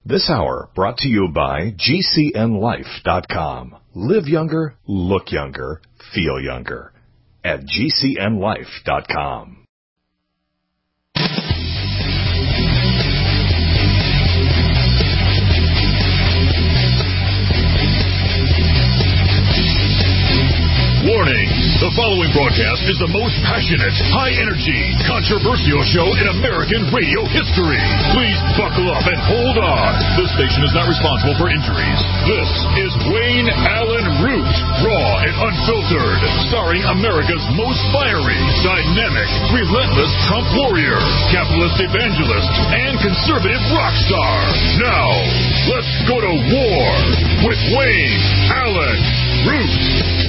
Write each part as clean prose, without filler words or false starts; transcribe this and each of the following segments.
This hour brought to you by GCNLife.com. Live younger, look younger, feel younger at GCNLife.com. Warning, the following broadcast is the most passionate, high-energy, controversial show in American radio history. Please buckle up and hold on. This station is not responsible for injuries. This is Wayne Allen Root, raw and unfiltered, starring America's most fiery, dynamic, relentless Trump warrior, capitalist evangelist, and conservative rock star. Now, let's go to war with Wayne Allen Root.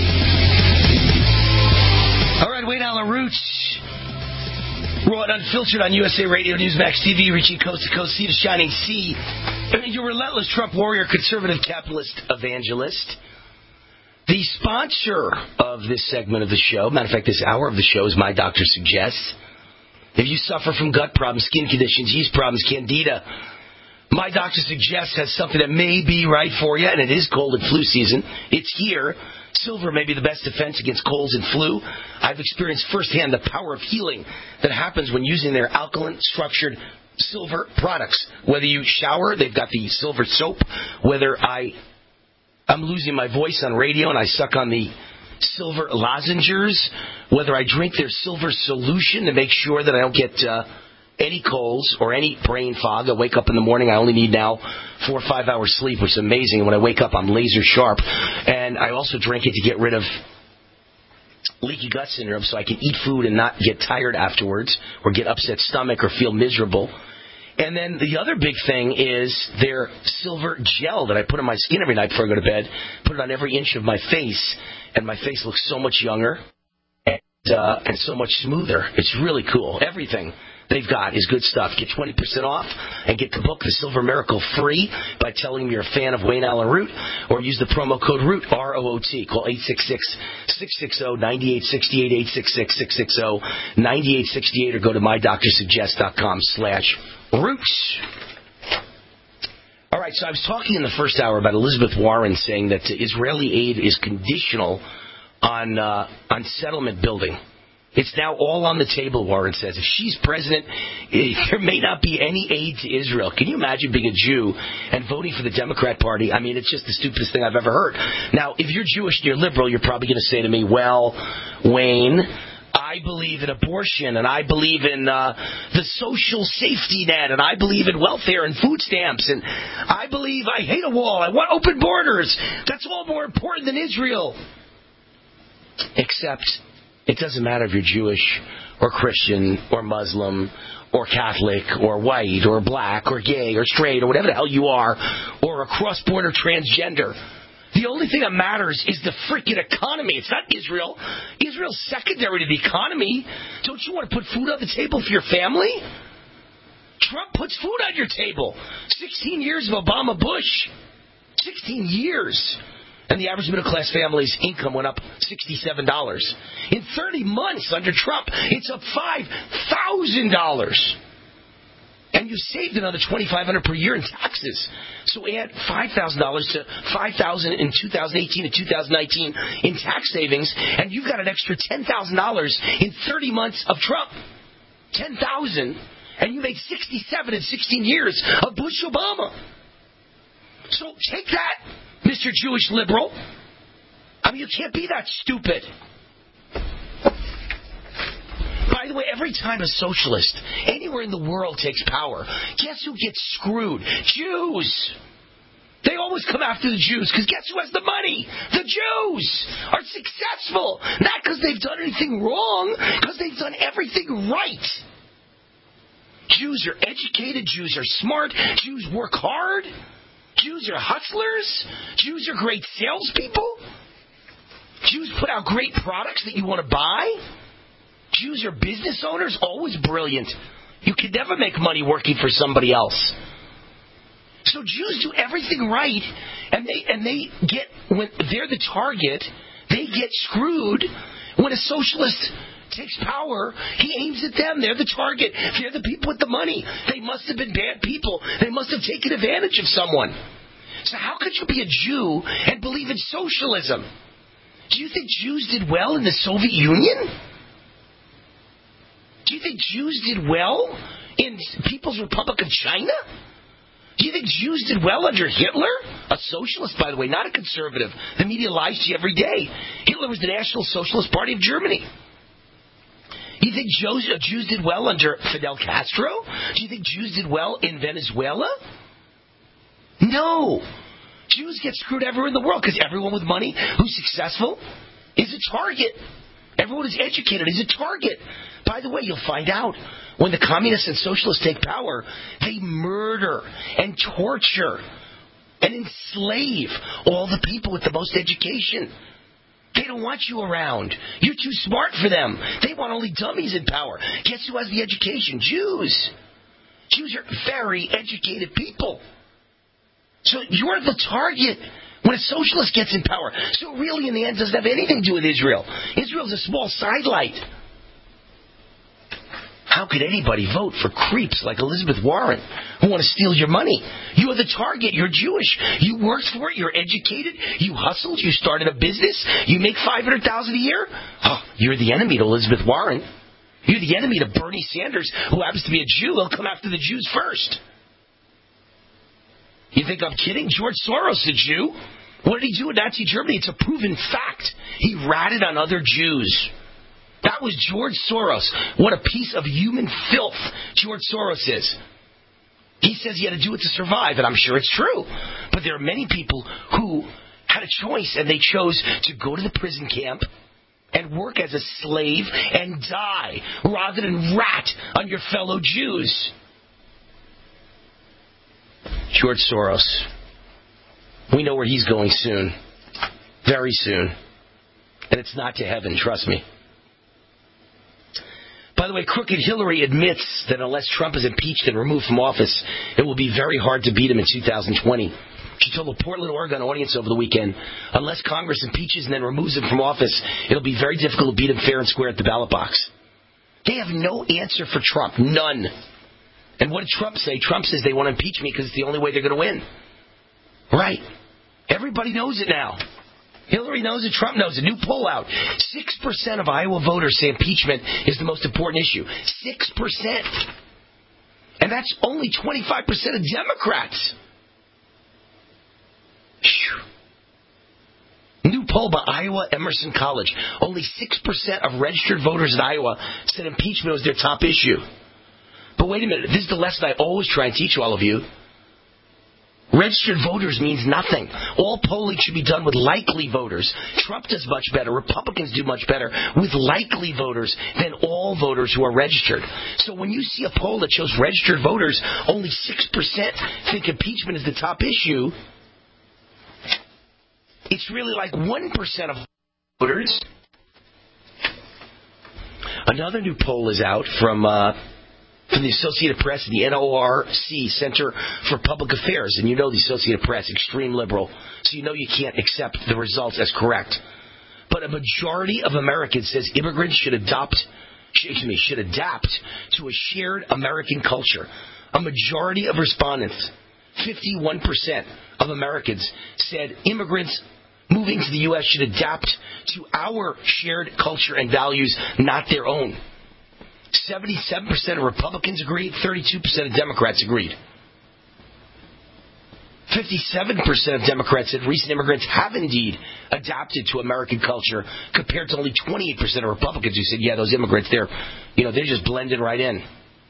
All right, Wayne Allen Roots, raw and unfiltered on USA Radio, Newsmax TV, reaching coast to coast, sea to shining sea. Your relentless Trump warrior, conservative capitalist evangelist. The sponsor of this segment of the show, matter of fact, this hour of the show, is My Doctor Suggests. If you suffer from gut problems, skin conditions, yeast problems, candida, My Doctor Suggests has something that may be right for you, and it is cold and flu season. It's here. Silver may be the best defense against colds and flu. I've experienced firsthand the power of healing that happens when using their alkaline-structured silver products. Whether you shower, they've got the silver soap. Whether I'm losing my voice on radio and I suck on the silver lozenges. Whether I drink their silver solution to make sure that I don't get any colds or any brain fog. I wake up in the morning, I only need now 4 or 5 hours sleep, which is amazing. When I wake up, I'm laser sharp. And I also drink it to get rid of leaky gut syndrome so I can eat food and not get tired afterwards or get upset stomach or feel miserable. And then the other big thing is their silver gel that I put on my skin every night before I go to bed. Put it on every inch of my face, and my face looks so much younger and so much smoother. It's really cool. Everything they've got is good stuff. Get 20% off and get the book, The Silver Miracle, free by telling them you're a fan of Wayne Allen Root, or use the promo code ROOT, R-O-O-T. Call 866-660-9868, 866-660-9868, or go to mydoctorsuggest.com/roots. All right, so I was talking in the first hour about Elizabeth Warren saying that Israeli aid is conditional on settlement building. It's now all on the table, Warren says. If she's president, there may not be any aid to Israel. Can you imagine being a Jew and voting for the Democrat Party? I mean, it's just the stupidest thing I've ever heard. Now, if you're Jewish and you're liberal, you're probably going to say to me, well, Wayne, I believe in abortion, and I believe in the social safety net, and I believe in welfare and food stamps, and I hate a wall. I want open borders. That's all more important than Israel. Except it doesn't matter if you're Jewish or Christian or Muslim or Catholic or white or black or gay or straight or whatever the hell you are, or a cross-border transgender. The only thing that matters is the freaking economy. It's not Israel. Israel's secondary to the economy. Don't you want to put food on the table for your family? Trump puts food on your table. 16 years of Obama-Bush. 16 years. And the average middle-class family's income went up $67. In 30 months under Trump, it's up $5,000. And you saved another $2,500 per year in taxes. So add $5,000 to $5,000 in 2018 and 2019 in tax savings, and you've got an extra $10,000 in 30 months of Trump. $10,000, and you made $67 in 16 years of Bush Obama. So take that, Mr. Jewish liberal. I mean, you can't be that stupid. By the way, every time a socialist anywhere in the world takes power, guess who gets screwed? Jews. They always come after the Jews, because guess who has the money? The Jews are successful. Not because they've done anything wrong, because they've done everything right. Jews are educated. Jews are smart. Jews work hard. Jews are hustlers. Jews are great salespeople. Jews put out great products that you want to buy. Jews are business owners, always brilliant. You can never make money working for somebody else. So Jews do everything right, and they get, when they're the target, they get screwed when a socialist takes power, he aims at them. They're the target. They're the people with the money. They must have been bad people. They must have taken advantage of someone. So how could you be a Jew and believe in socialism? Do you think Jews did well in the Soviet Union? Do you think Jews did well in People's Republic of China? Do you think Jews did well under Hitler? A socialist, by the way, not a conservative. The media lies to you every day. Hitler was the National Socialist Party of Germany. Do you think Jews did well under Fidel Castro? Do you think Jews did well in Venezuela? No. Jews get screwed everywhere in the world because everyone with money who's successful is a target. Everyone who's educated is a target. By the way, you'll find out when the communists and socialists take power, they murder and torture and enslave all the people with the most education. They don't want you around. You're too smart for them. They want only dummies in power. Guess who has the education? Jews. Jews are very educated people. So you're the target when a socialist gets in power. So really, in the end, it doesn't have anything to do with Israel. Israel's a small sidelight. How could anybody vote for creeps like Elizabeth Warren who want to steal your money? You are the target. You're Jewish. You worked for it. You're educated. You hustled. You started a business. You make $500,000 a year. Oh, you're the enemy to Elizabeth Warren. You're the enemy to Bernie Sanders, who happens to be a Jew. He'll come after the Jews first. You think I'm kidding? George Soros, a Jew. What did he do in Nazi Germany? It's a proven fact. He ratted on other Jews. That was George Soros. What a piece of human filth George Soros is. He says he had to do it to survive, and I'm sure it's true. But there are many people who had a choice, and they chose to go to the prison camp and work as a slave and die rather than rat on your fellow Jews. George Soros. We know where he's going soon. Very soon. And it's not to heaven, trust me. By the way, crooked Hillary admits that unless Trump is impeached and removed from office, it will be very hard to beat him in 2020. She told a Portland, Oregon audience over the weekend, unless Congress impeaches and then removes him from office, it'll be very difficult to beat him fair and square at the ballot box. They have no answer for Trump. None. And what did Trump say? Trump says they want to impeach me because it's the only way they're going to win. Right. Everybody knows it now. Hillary knows it. Trump knows it. New poll out. 6% of Iowa voters say impeachment is the most important issue. 6%. And that's only 25% of Democrats. Whew. New poll by Iowa Emerson College. Only 6% of registered voters in Iowa said impeachment was their top issue. But wait a minute, this is the lesson I always try and teach all of you. Registered voters means nothing. All polling should be done with likely voters. Trump does much better. Republicans do much better with likely voters than all voters who are registered. So when you see a poll that shows registered voters, only 6% think impeachment is the top issue, it's really like 1% of voters. Another new poll is out from the Associated Press and the NORC, Center for Public Affairs. And you know the Associated Press, extreme liberal, so you know you can't accept the results as correct. But a majority of Americans says immigrants should adapt to a shared American culture. A majority of respondents, 51% of Americans, said immigrants moving to the U.S. should adapt to our shared culture and values, not their own. 77% of Republicans agreed, 32% of Democrats agreed. 57% of Democrats said recent immigrants have indeed adapted to American culture, compared to only 28% of Republicans who said, yeah, those immigrants, they're just blended right in.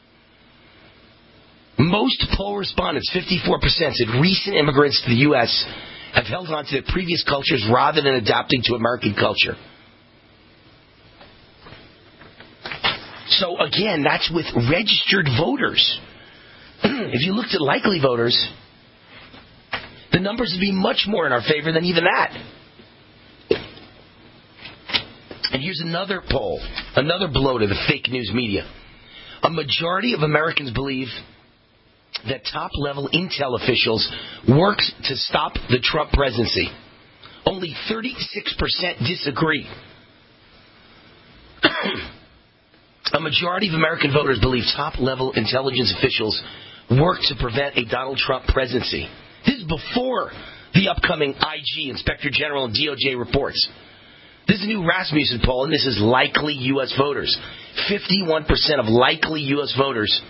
Most poll respondents, 54%, said recent immigrants to the U.S. have held on to their previous cultures rather than adapting to American culture. So again, that's with registered voters. If you looked at likely voters, the numbers would be much more in our favor than even that. And here's another poll, another blow to the fake news media. A majority of Americans believe that top-level intel officials worked to stop the Trump presidency. Only 36% disagree. A majority of American voters believe top-level intelligence officials worked to prevent a Donald Trump presidency. This is before the upcoming IG, Inspector General, and DOJ reports. This is a new Rasmussen poll, and this is likely U.S. voters. 51% of likely U.S. voters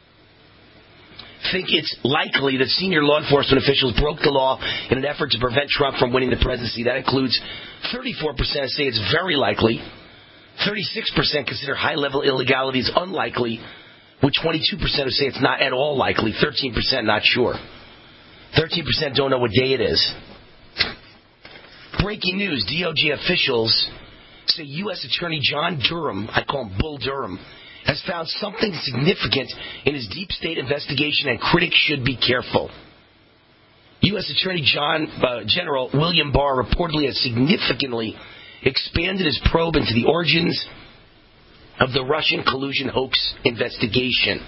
think it's likely that senior law enforcement officials broke the law in an effort to prevent Trump from winning the presidency. That includes 34% say it's very likely, 36% consider high-level illegality is unlikely, with 22% who say it's not at all likely, 13% not sure. 13% don't know what day it is. Breaking news, DOJ officials say U.S. Attorney John Durham, I call him Bull Durham, has found something significant in his deep state investigation, and critics should be careful. U.S. Attorney General William Barr reportedly has significantly expanded his probe into the origins of the Russian collusion hoax investigation.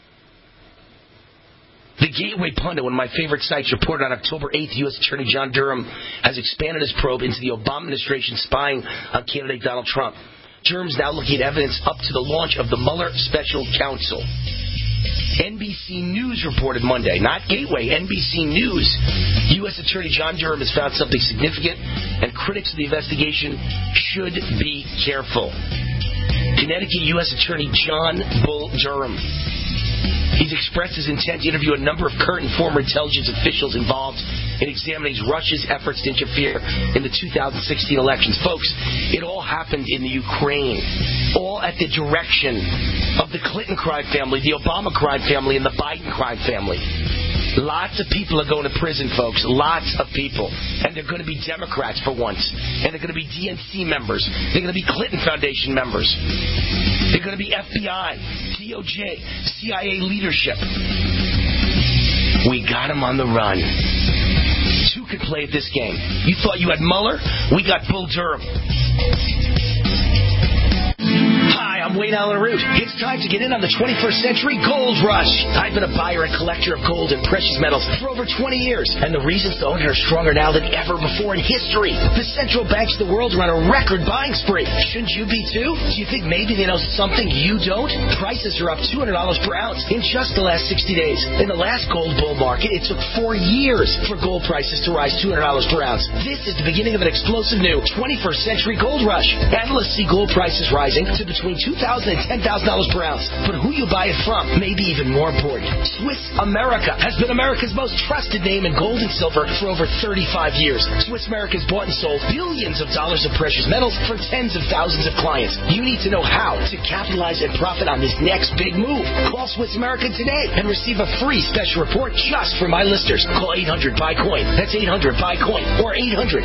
The Gateway Pundit, one of my favorite sites, reported on October 8th, U.S. Attorney John Durham has expanded his probe into the Obama administration spying on candidate Donald Trump. Durham's now looking at evidence up to the launch of the Mueller Special Counsel. NBC News reported Monday, not Gateway, NBC News. U.S. Attorney John Durham has found something significant, and critics of the investigation should be careful. Connecticut U.S. Attorney John Bull Durham. He's expressed his intent to interview a number of current and former intelligence officials involved in examining Russia's efforts to interfere in the 2016 elections. Folks, it all happened in the Ukraine, all at the direction of the Clinton crime family, the Obama crime family, and the Biden crime family. Lots of people are going to prison, folks. Lots of people. And they're going to be Democrats for once. And they're going to be DNC members. They're going to be Clinton Foundation members. They're going to be FBI, DOJ, CIA leadership. We got them on the run. Two could play at this game. You thought you had Mueller? We got Bull Durham. Hi, I'm Wayne Allen Root. It's time to get in on the 21st century gold rush. I've been a buyer and collector of gold and precious metals for over 20 years, and the reasons to own it are stronger now than ever before in history. The central banks of the world are on a record buying spree. Shouldn't you be too? Do you think maybe they know something you don't? Prices are up $200 per ounce in just the last 60 days. In the last gold bull market, it took 4 years for gold prices to rise $200 per ounce. This is the beginning of an explosive new 21st century gold rush. Analysts see gold prices rising to between $2,000 and $10,000 per ounce. But who you buy it from may be even more important. Swiss America has been America's most trusted name in gold and silver for over 35 years. Swiss America has bought and sold billions of dollars of precious metals for tens of thousands of clients. You need to know how to capitalize and profit on this next big move. Call Swiss America today and receive a free special report just for my listeners. Call 800-BUY-COIN. That's 800-BUY-COIN. Or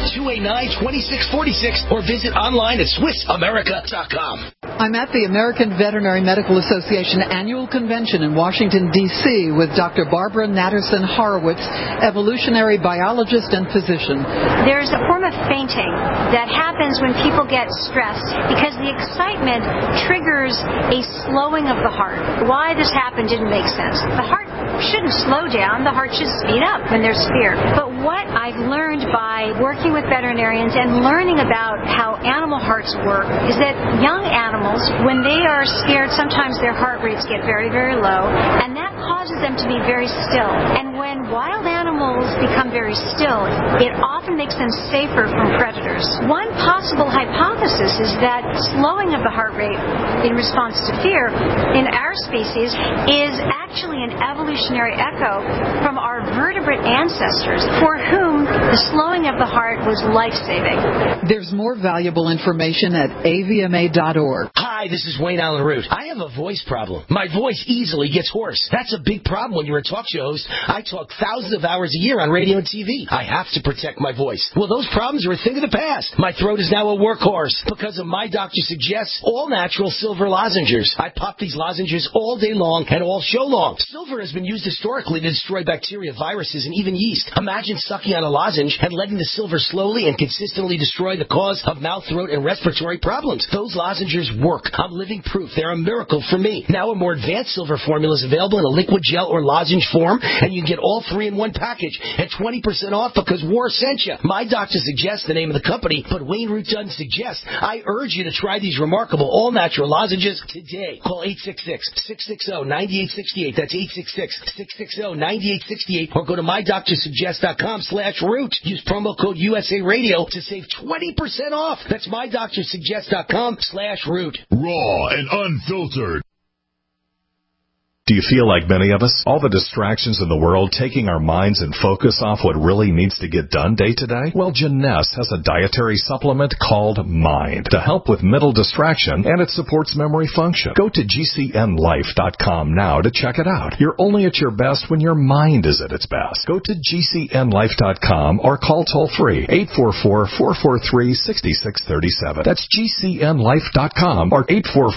800-289-2646. Or visit online at SwissAmerica.com. I'm at the American Veterinary Medical Association Annual Convention in Washington, D.C. with Dr. Barbara Natterson Horowitz, evolutionary biologist and physician. There's a form of fainting that happens when people get stressed because the excitement triggers a slowing of the heart. Why this happened didn't make sense. The heart shouldn't slow down. The heart should speed up when there's fear. But what I've learned by working with veterinarians and learning about how animal hearts work is that young animals, when they are scared, sometimes their heart rates get very, very low, and that causes them to be very still. And when wild animals become very still, it often makes them safer from predators. One possible hypothesis is that slowing of the heart rate in response to fear in our species is actually an evolutionary echo from our vertebrate ancestors for whom the slowing of the heart was life-saving. There's more valuable information at avma.org. Hi, this is Wayne Allen Root. I have a voice problem. My voice easily gets hoarse. That's a big problem when you're a talk show host. I talk thousands of hours a year on radio and TV. I have to protect my voice. Well, those problems are a thing of the past. My throat is now a workhorse because of my doctor suggests all-natural silver lozenges. I pop these lozenges all day long and all show long. Silver has been used historically to destroy bacteria, viruses, and even yeast. Imagine sucking on a lozenge and letting the silver slowly and consistently destroy the cause of mouth, throat, and respiratory problems. Those lozenges work. I'm living proof. They're a miracle for me. Now a more advanced silver formula is available in a liquid gel or lozenge form, and you can get all three in one package at 20% off because War sent you. My doctor suggests the name of the company, but Wayne Root doesn't suggest. I urge you to try these remarkable all-natural lozenges today. Call 866-660-9868. That's 866-660-9868. Or go to mydoctorsuggest.com/root. Use promo code USA Radio to save 20% off. That's mydoctorsuggest.com/root. Raw and unfiltered. Do you feel like many of us? All the distractions in the world taking our minds and focus off what really needs to get done day to day? Well, Janess has a dietary supplement called Mind to help with mental distraction, and it supports memory function. Go to GCNLife.com now to check it out. You're only at your best when your mind is at its best. Go to GCNLife.com or call toll-free 844-443-6637. That's GCNLife.com or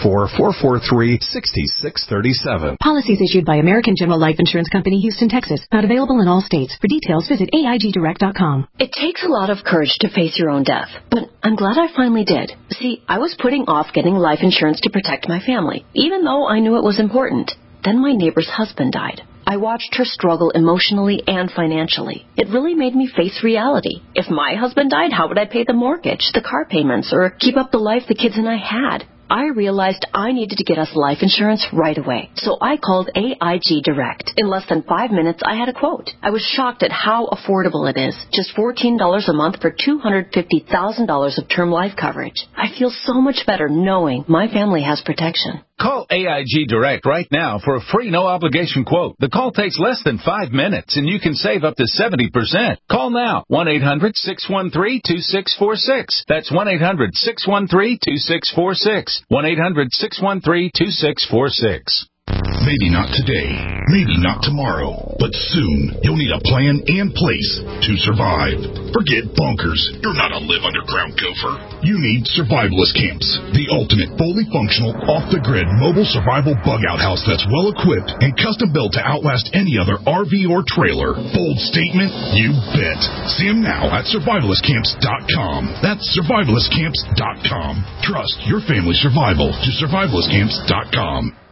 844-443-6637. Policies issued by American General Life Insurance Company, Houston, Texas. Not available in all states. For details, visit AIGdirect.com. It takes a lot of courage to face your own death, but I'm glad I finally did. See, I was putting off getting life insurance to protect my family, even though I knew it was important. Then my neighbor's husband died. I watched her struggle emotionally and financially. It really made me face reality. If my husband died, how would I pay the mortgage, the car payments, or keep up the life the kids and I had? I realized I needed to get us life insurance right away. So I called AIG Direct. In less than 5 minutes, I had a quote. I was shocked at how affordable it is. Just $14 a month for $250,000 of term life coverage. I feel so much better knowing my family has protection. Call AIG Direct right now for a free no-obligation quote. The call takes less than 5 minutes, and you can save up to 70%. Call now, 1-800-613-2646. That's 1-800-613-2646. 1-800-613-2646. Maybe not today, maybe not tomorrow, but soon you'll need a plan and place to survive. Forget bunkers. You're not a live underground gopher. You need Survivalist Camps, the ultimate fully functional, off-the-grid mobile survival bug-out house that's well-equipped and custom-built to outlast any other RV or trailer. Bold statement? You bet. See them now at survivalistcamps.com. That's survivalistcamps.com. Trust your family's survival to survivalistcamps.com.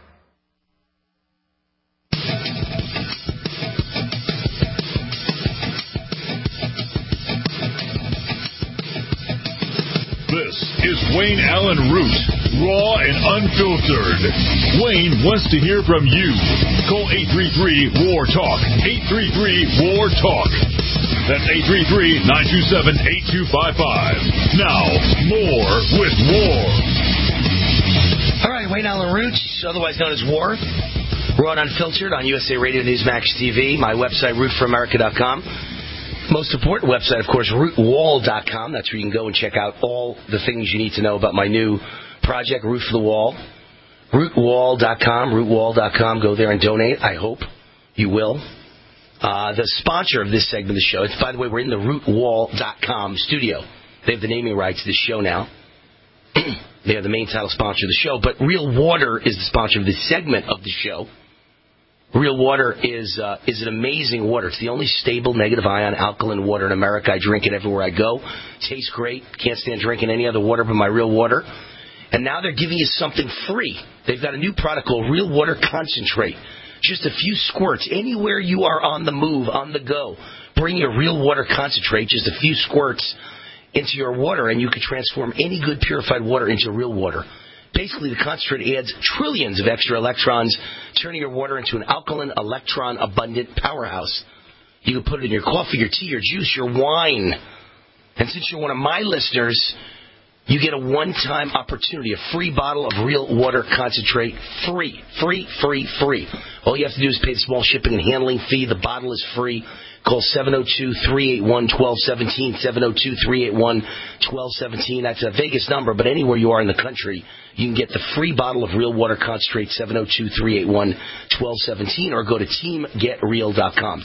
This is Wayne Allen Root, raw and unfiltered. Wayne wants to hear from you. Call 833-WAR-TALK. 833-WAR-TALK. That's 833-927-8255. Now, more with War. All right, Wayne Allen Root, otherwise known as War. Raw and unfiltered on USA Radio Newsmax TV. My website, rootforamerica.com. Most important website, of course, rootwall.com. That's where you can go and check out all the things you need to know about my new project, Root for the Wall. Rootwall.com, rootwall.com. Go there and donate. I hope you will. The sponsor of this segment of the show, by the way, we're in the rootwall.com studio. They have the naming rights to this show now. They are the main title sponsor of the show, but Real Water is the sponsor of this segment of the show. Real Water is an amazing water. It's the only stable negative ion alkaline water in America. I drink it everywhere I go. Tastes great. Can't stand drinking any other water but my Real Water. And now they're giving you something free. They've got a new product called Real Water Concentrate. Just a few squirts. Anywhere you are on the move, on the go, bring your Real Water Concentrate, just a few squirts into your water, and you can transform any good purified water into real water. Basically, the concentrate adds trillions of extra electrons, turning your water into an alkaline, electron-abundant powerhouse. You can put it in your coffee, your tea, your juice, your wine. And since you're one of my listeners, you get a one-time opportunity, a free bottle of Real Water Concentrate, free. All you have to do is pay the small shipping and handling fee. The bottle is free. Call 702-381-1217, 702-381-1217. That's a Vegas number, but anywhere you are in the country, you can get the free bottle of Real Water Concentrate, 702-381-1217, or go to teamgetreal.com,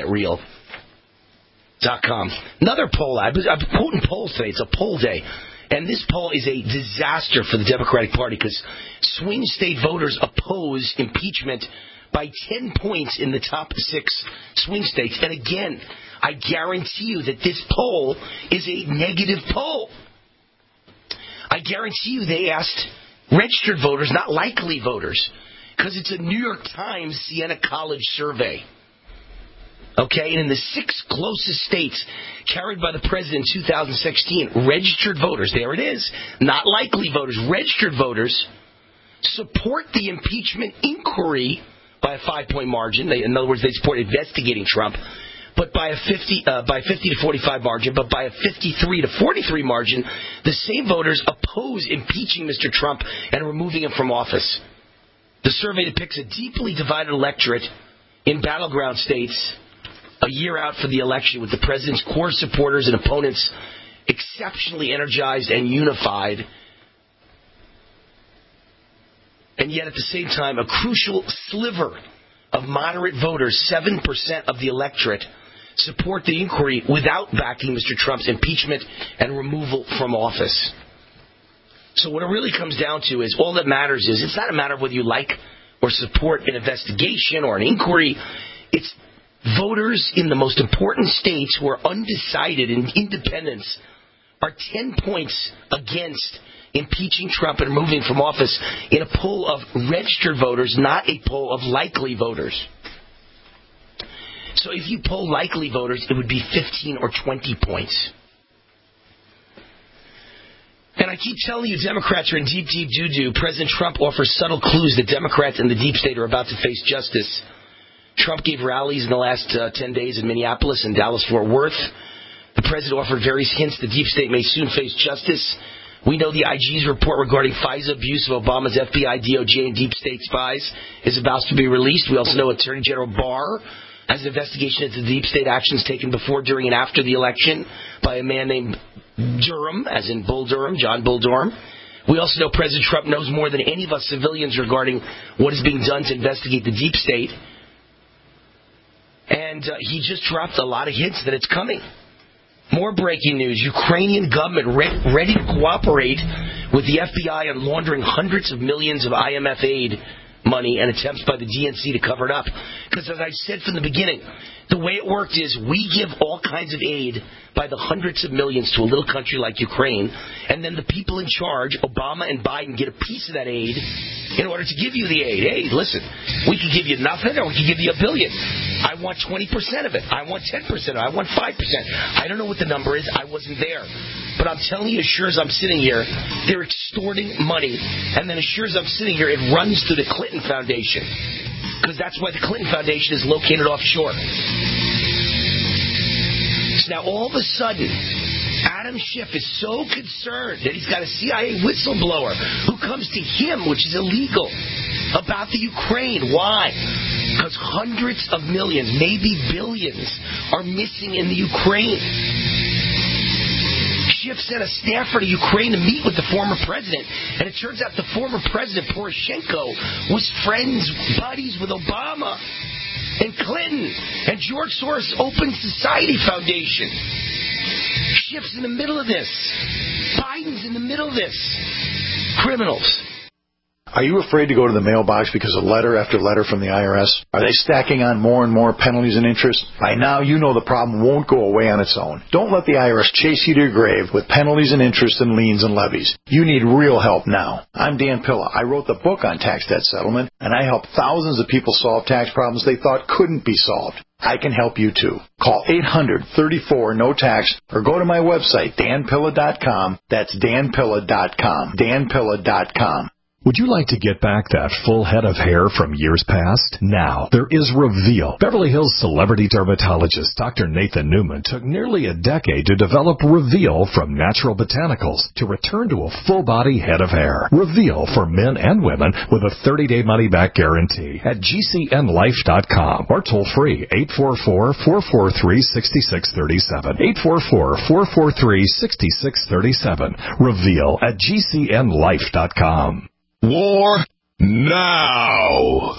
teamgetreal.com. Another poll. I'm quoting polls today. It's a poll day. And this poll is a disaster for the Democratic Party because swing state voters oppose impeachment by 10 points in the top 6 swing states. And again, I guarantee you that this poll is a negative poll. I guarantee you they asked Registered voters, not likely voters. Because it's a New York Times Siena College survey. Okay, and in the 6 closest states carried by the president in 2016, registered voters, there it is, not likely voters, registered voters support the impeachment inquiry by a 5-point margin. In other words, they support investigating Trump, but by a 50 to 45 margin, but by a 53 to 43 margin, the same voters oppose impeaching Mr. Trump and removing him from office. The survey depicts a deeply divided electorate in battleground states a year out for the election, with the president's core supporters and opponents exceptionally energized and unified. And yet, at the same time, a crucial sliver of moderate voters, 7% of the electorate, support the inquiry without backing Mr. Trump's impeachment and removal from office. So what it really comes down to is, all that matters is, it's not a matter of whether you like or support an investigation or an inquiry. It's voters in the most important states who are undecided and independents are 10 points against impeaching Trump and removing from office in a poll of registered voters, not a poll of likely voters. So if you poll likely voters, it would be 15 or 20 points. And I keep telling you, Democrats are in deep, deep doo-doo. President Trump offers subtle clues that Democrats and the deep state are about to face justice. Trump gave rallies in the last 10 days in Minneapolis and Dallas-Fort Worth. The president offered various hints the deep state may soon face justice. We know the IG's report regarding FISA abuse of Obama's FBI, DOJ, and deep state spies is about to be released. We also know Attorney General Barr has an investigation into the deep state actions taken before, during, and after the election by a man named Durham, as in Bull Durham, John Bull Durham. We also know President Trump knows more than any of us civilians regarding what is being done to investigate the deep state. And he just dropped a lot of hints that it's coming. More breaking news. Ukrainian government ready to cooperate with the FBI on laundering hundreds of millions of IMF aid money and attempts by the DNC to cover it up. Because as I said from the beginning, the way it worked is we give all kinds of aid by the hundreds of millions to a little country like Ukraine, and then the people in charge, Obama and Biden, get a piece of that aid in order to give you the aid. Hey, listen, we could give you nothing or we could give you $1 billion. I want 20% of it. I want 10% of it. I want 5%. I don't know what the number is. I wasn't there. But I'm telling you, as sure as I'm sitting here, they're extorting money. And then as sure as I'm sitting here, it runs through the Clinton Foundation. Because that's why the Clinton Foundation is located offshore. So now all of a sudden, Adam Schiff is so concerned that he's got a CIA whistleblower who comes to him, which is illegal, about the Ukraine. Why? Because hundreds of millions, maybe billions, are missing in the Ukraine. Schiff sent a staffer to Ukraine to meet with the former president, and it turns out the former president, Poroshenko, was friends, buddies with Obama and Clinton and George Soros' Open Society Foundation. Schiff's in the middle of this. Biden's in the middle of this. Criminals. Are you afraid to go to the mailbox because of letter after letter from the IRS? Are they stacking on more and more penalties and interest? By now, you know the problem won't go away on its own. Don't let the IRS chase you to your grave with penalties and interest and liens and levies. You need real help now. I'm Dan Pilla. I wrote the book on tax debt settlement, and I help thousands of people solve tax problems they thought couldn't be solved. I can help you too. Call 800-34-NO-TAX or go to my website, danpilla.com. That's danpilla.com. danpilla.com. Would you like to get back that full head of hair from years past? Now, there is Reveal. Beverly Hills celebrity dermatologist Dr. Nathan Newman took nearly a decade to develop Reveal from natural botanicals to return to a full-body head of hair. Reveal for men and women with a 30-day money-back guarantee at GCNlife.com or toll free 844-443-6637. 844-443-6637. Reveal at GCNlife.com. War now.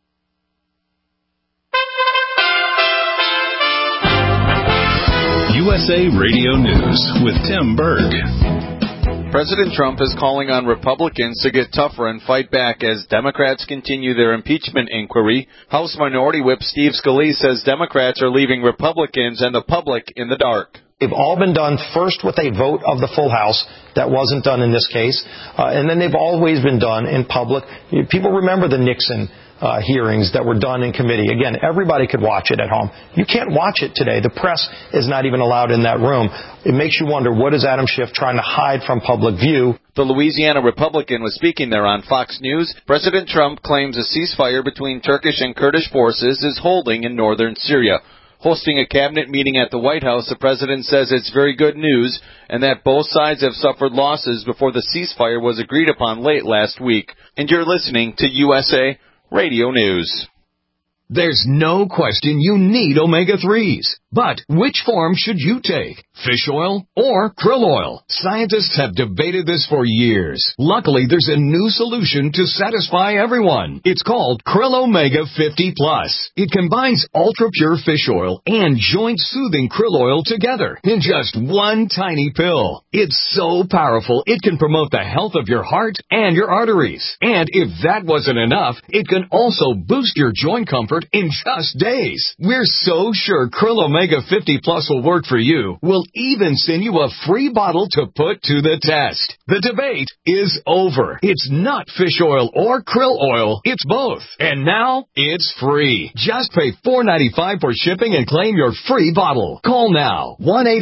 USA Radio News with Tim Berg. President Trump is calling on Republicans to get tougher and fight back as Democrats continue their impeachment inquiry. House Minority Whip Steve Scalise says Democrats are leaving Republicans and the public in the dark. They've all been done first with a vote of the full House. That wasn't done in this case. And then they've always been done in public. People remember the Nixon hearings that were done in committee. Again, everybody could watch it at home. You can't watch it today. The press is not even allowed in that room. It makes you wonder, what is Adam Schiff trying to hide from public view? The Louisiana Republican was speaking there on Fox News. President Trump claims a ceasefire between Turkish and Kurdish forces is holding in northern Syria. Hosting a cabinet meeting at the White House, the president says it's very good news and that both sides have suffered losses before the ceasefire was agreed upon late last week. And you're listening to USA Radio News. There's no question you need omega-3s. But which form should you take? Fish oil or krill oil? Scientists have debated this for years. Luckily, there's a new solution to satisfy everyone. It's called Krill Omega 50 Plus. It combines ultra-pure fish oil and joint-soothing krill oil together in just one tiny pill. It's so powerful, it can promote the health of your heart and your arteries. And if that wasn't enough, it can also boost your joint comfort in just days. We're so sure Krill Omega 50 Plus will work for you. We'll even send you a free bottle to put to the test. The debate is over. It's not fish oil or krill oil. It's both. And now it's free. Just pay $4.95 for shipping and claim your free bottle. Call now.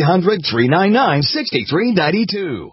1-800-399-6392.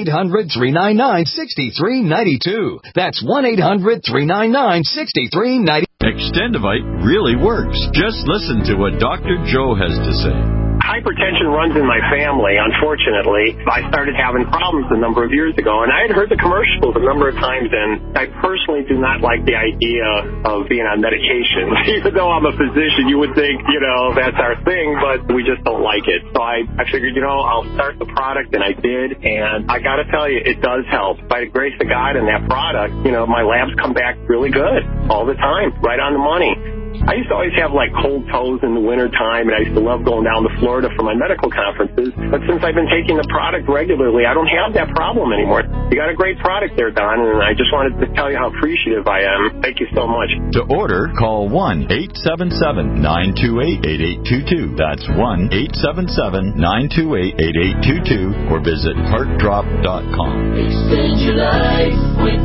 1-800-399-6392. That's 1-800-399-6392. Extendivite really works. Just listen to what Dr. Joe has to say. Hypertension runs in my family, unfortunately. I started having problems a number of years ago, and I had heard the commercials a number of times, and I personally do not like the idea of being on medication. Even though I'm a physician, you would think, that's our thing, but we just don't like it. So I figured, I'll start the product, and I did, and I got to tell you, it does help. By the grace of God and that product, my labs come back really good all the time, right on the money. I used to always have cold toes in the winter time, and I used to love going down to Florida for my medical conferences. But since I've been taking the product regularly, I don't have that problem anymore. You got a great product there, Don, and I just wanted to tell you how appreciative I am. Thank you so much. To order, call 1-877-928-8822. That's 1-877-928-8822, or visit heartdrop.com. Extend your life with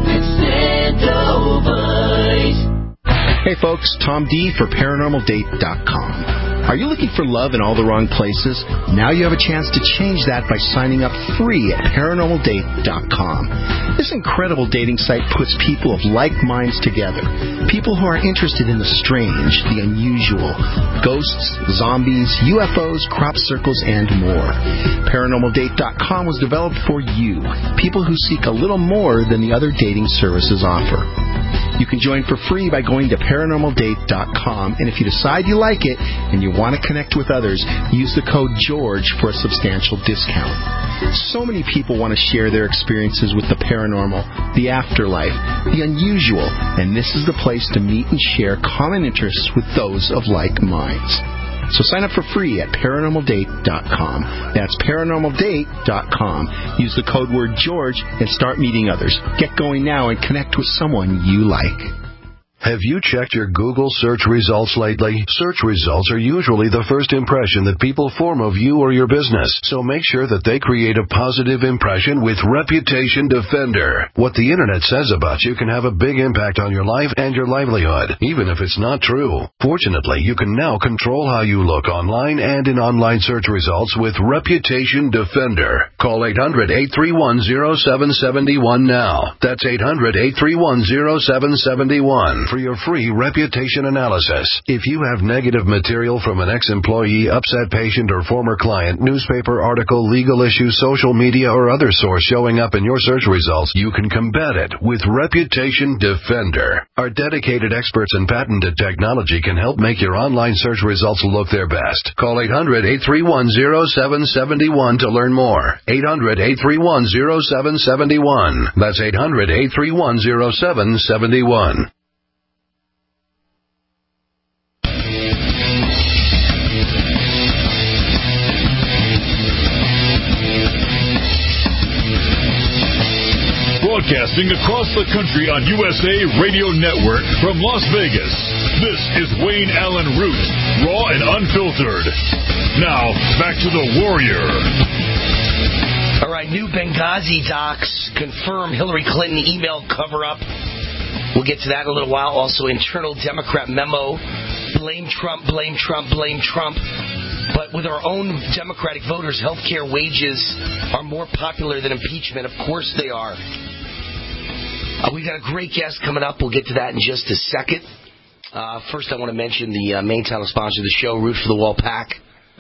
Extendovite. Hey folks, Tom D for ParanormalDate.com. Are you looking for love in all the wrong places? Now you have a chance to change that by signing up free at ParanormalDate.com. This incredible dating site puts people of like minds together. People who are interested in the strange, the unusual, ghosts, zombies, UFOs, crop circles, and more. ParanormalDate.com was developed for you, people who seek a little more than the other dating services offer. You can join for free by going to ParanormalDate.com, and if you decide you like it and you want to connect with others, use the code GEORGE for a substantial discount. So many people want to share their experiences with the paranormal, the afterlife, the unusual, and this is the place to meet and share common interests with those of like minds. So sign up for free at ParanormalDate.com. That's ParanormalDate.com. Use the code word George and start meeting others. Get going now and connect with someone you like. Have you checked your Google search results lately? Search results are usually the first impression that people form of you or your business, so make sure that they create a positive impression with Reputation Defender. What the internet says about you can have a big impact on your life and your livelihood, even if it's not true. Fortunately, you can now control how you look online and in online search results with Reputation Defender. Call 800-831-0771 now. That's 800-831-0771. For your free reputation analysis. If you have negative material from an ex-employee, upset patient, or former client, newspaper article, legal issue, social media, or other source showing up in your search results, you can combat it with Reputation Defender. Our dedicated experts in patented technology can help make your online search results look their best. Call 800-831-0771 to learn more. 800-831-0771. That's 800-831-0771. Broadcasting across the country on USA Radio Network from Las Vegas. This is Wayne Allen Root, raw and unfiltered. Now, back to the Warrior. All right, new Benghazi docs confirm Hillary Clinton email cover-up. We'll get to that in a little while. Also, internal Democrat memo. Blame Trump, blame Trump, blame Trump. But with our own Democratic voters, health care wages are more popular than impeachment. Of course they are. We've got a great guest coming up. We'll get to that in just a second. First, I want to mention the main title sponsor of the show, Root for the Wall PAC.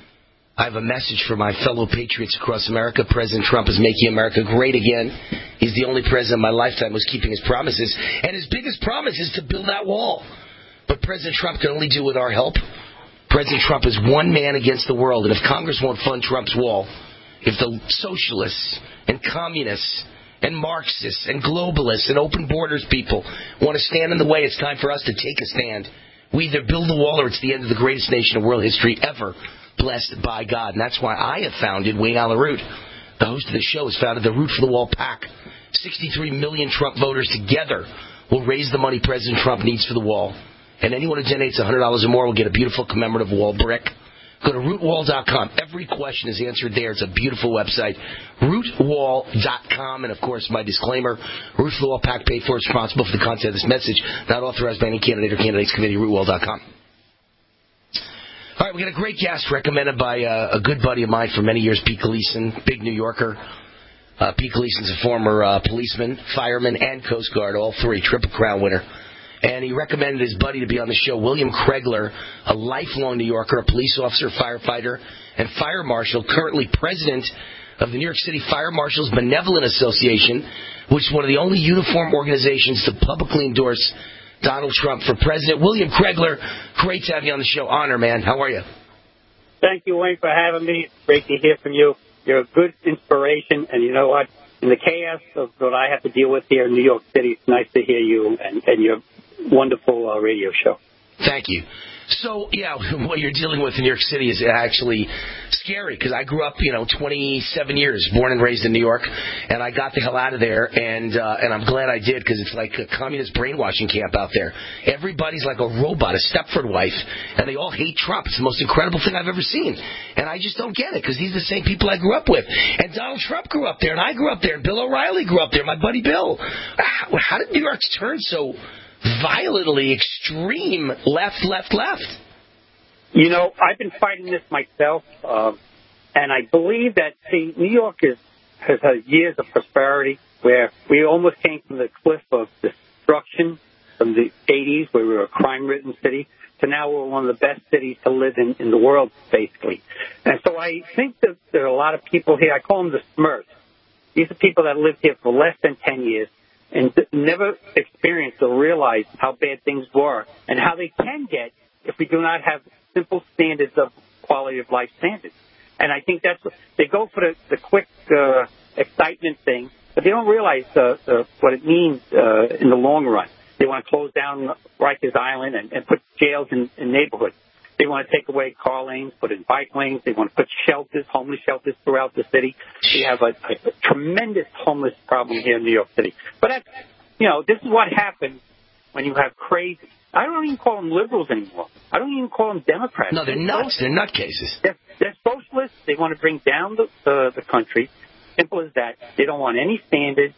I have a message for my fellow patriots across America. President Trump is making America great again. He's the only president in my lifetime who's keeping his promises. And his biggest promise is to build that wall. But President Trump can only do it with our help. President Trump is one man against the world. And if Congress won't fund Trump's wall, if the socialists and communists and Marxists and globalists and open borders people want to stand in the way, it's time for us to take a stand. We either build the wall or it's the end of the greatest nation in world history ever, blessed by God. And that's why I have founded Wayne Allen Root. The host of the show has founded the Root for the Wall PAC. 63 million Trump voters together will raise the money President Trump needs for the wall. And anyone who donates $100 or more will get a beautiful commemorative wall brick. Go to rootwall.com. Every question is answered there. It's a beautiful website. Rootwall.com. And, of course, my disclaimer, Root for the Wall PAC paid for, responsible for the content of this message, not authorized by any candidate or candidates committee, rootwall.com. All right, we got a great guest recommended by a good buddy of mine for many years, Pete Gleason, big New Yorker. Pete Gleason's a former policeman, fireman, and Coast Guard, all three, Triple Crown winner. And he recommended his buddy to be on the show, William Kregler, a lifelong New Yorker, a police officer, firefighter, and fire marshal, currently president of the New York City Fire Marshals Benevolent Association, which is one of the only uniform organizations to publicly endorse Donald Trump for president. William Kregler, great to have you on the show. Honor, man. How are you? Thank you, Wayne, for having me. It's great to hear from you. You're a good inspiration, and you know what? In the chaos of what I have to deal with here in New York City, it's nice to hear you and your wonderful radio show. Thank you. So, yeah, what you're dealing with in New York City is actually scary because I grew up, 27 years, born and raised in New York, and I got the hell out of there, and I'm glad I did because it's like a communist brainwashing camp out there. Everybody's like a robot, a Stepford wife, and they all hate Trump. It's the most incredible thing I've ever seen, and I just don't get it because these are the same people I grew up with. And Donald Trump grew up there, and I grew up there, and Bill O'Reilly grew up there, my buddy Bill. How did New York turn so violently extreme left? I've been fighting this myself, and I believe that, New York has had years of prosperity where we almost came from the cliff of destruction from the 80s where we were a crime-ridden city to now we're one of the best cities to live in the world, basically. And so I think that there are a lot of people here, I call them the Smurfs. These are people that lived here for less than 10 years. And never experienced or realized how bad things were and how they can get if we do not have simple standards of quality of life standards. And I think that's they go for the quick excitement thing, but they don't realize what it means in the long run. They want to close down Rikers Island and put jails in neighborhoods. They want to take away car lanes, put in bike lanes. They want to put shelters, homeless shelters throughout the city. We have a tremendous homeless problem here in New York City. But that's, this is what happens when you have crazy. I don't even call them liberals anymore. I don't even call them Democrats. No, they're nuts. They're nutcases. They're socialists. They want to bring down the country. Simple as that. They don't want any standards,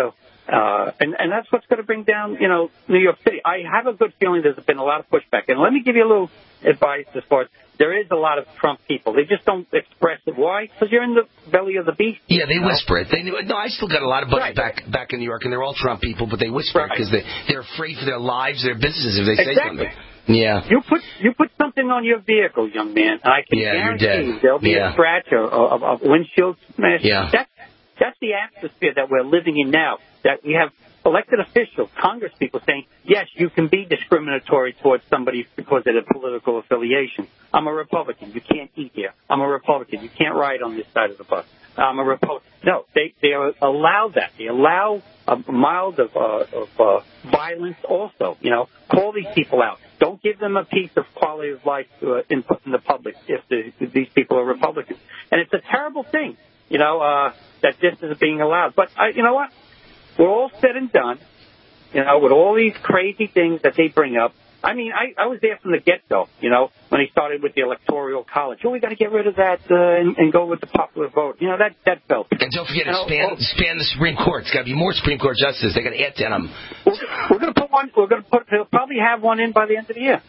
and that's what's going to bring down, New York City. I have a good feeling there's been a lot of pushback. And let me give you a little advice as far as there is a lot of Trump people. They just don't express it. Why? Because you're in the belly of the beast. Yeah, they whisper it. I still got a lot of buddies back in New York, and they're all Trump people, but they whisper it because they're afraid for their lives, their businesses if they say something. Yeah. You put something on your vehicle, young man, and I can guarantee you there'll be a scratch or a windshield smash. Yeah. That's the atmosphere that we're living in now, that we have elected officials, Congress people saying, yes, you can be discriminatory towards somebody because of their political affiliation. I'm a Republican. You can't eat here. I'm a Republican. You can't ride on this side of the bus. I'm a Republican. No, they allow that. They allow a mild of violence also. Call these people out. Don't give them a piece of quality of life in the public if these people are Republicans. And it's a terrible thing, that this is being allowed. But you know what? We're all said and done, with all these crazy things that they bring up. I mean, I was there from the get-go, when he started with the Electoral College. We got to get rid of that and go with the popular vote. That felt. And don't forget, expand the Supreme Court. It's got to be more Supreme Court justices. They got to add to them. We're going to put one. He'll probably have one in by the end of the year.